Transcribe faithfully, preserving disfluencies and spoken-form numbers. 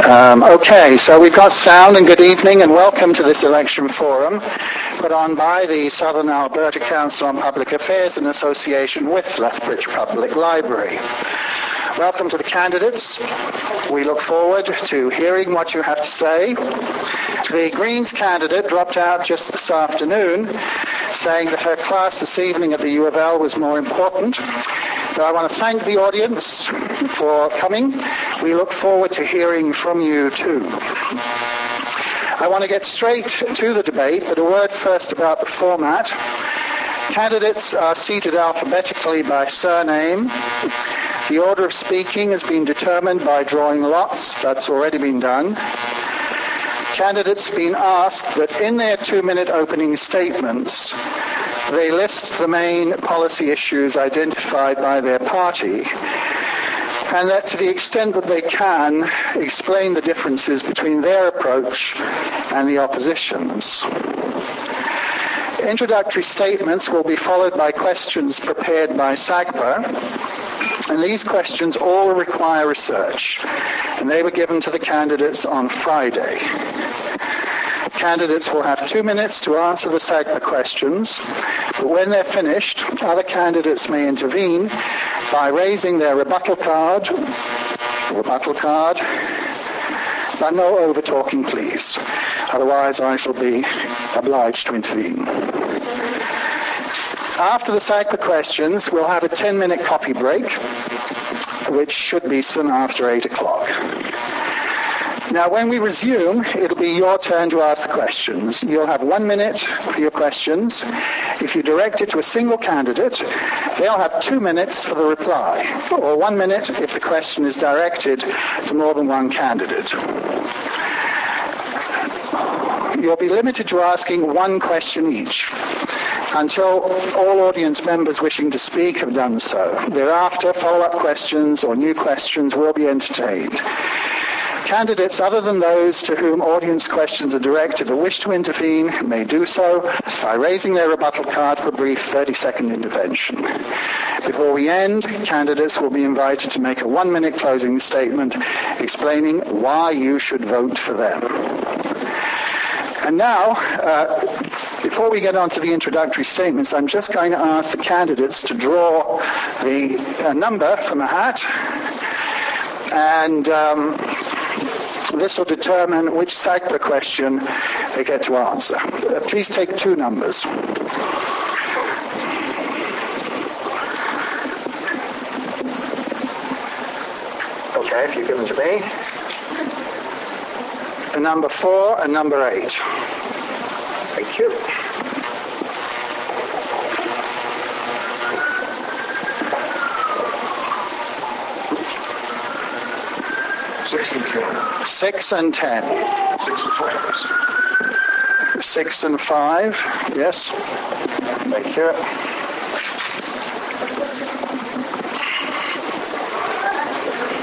Um, okay, so we've got sound, and good evening and welcome to this election forum put on by the Southern Alberta Council on Public Affairs in association with Lethbridge Public Library. Welcome to the candidates. We look forward to hearing what you have to say. The Greens candidate dropped out just this afternoon, saying that her class this evening at the U of L was more important. So I want to thank the audience for coming. We look forward to hearing from you too. I want to get straight to the debate, but a word first about the format. Candidates are seated alphabetically by surname. The order of speaking has been determined by drawing lots. That's already been done. Candidates have been asked that in their two-minute opening statements, they list the main policy issues identified by their party, and that to the extent that they can, explain the differences between their approach and the opposition's. Introductory statements will be followed by questions prepared by SAGPA, and these questions all require research, and they were given to the candidates on Friday. Candidates will have two minutes to answer the SAGPA questions, but when they're finished, other candidates may intervene by raising their rebuttal card, rebuttal card, but no over-talking, please. Otherwise, I shall be obliged to intervene. After the SAGPA questions, we'll have a ten-minute coffee break, which should be soon after eight o'clock. Now, when we resume, it'll be your turn to ask the questions. You'll have one minute for your questions. If you direct it to a single candidate, they'll have two minutes for the reply, or one minute if the question is directed to more than one candidate. You'll be limited to asking one question each until all audience members wishing to speak have done so. Thereafter, follow-up questions or new questions will be entertained. Candidates other than those to whom audience questions are directed or wish to intervene may do so by raising their rebuttal card for a brief thirty-second intervention. Before we end, candidates will be invited to make a one-minute closing statement explaining why you should vote for them. And now, uh, before we get on to the introductory statements, I'm just going to ask the candidates to draw the uh, number from a hat, and um, this will determine which SAGPA question they get to answer. Uh, please take two numbers. Okay, if you give them to me. A number four and number eight. Thank you. Six and ten. Six and ten. Six and five. Six and five, yes. Thank you.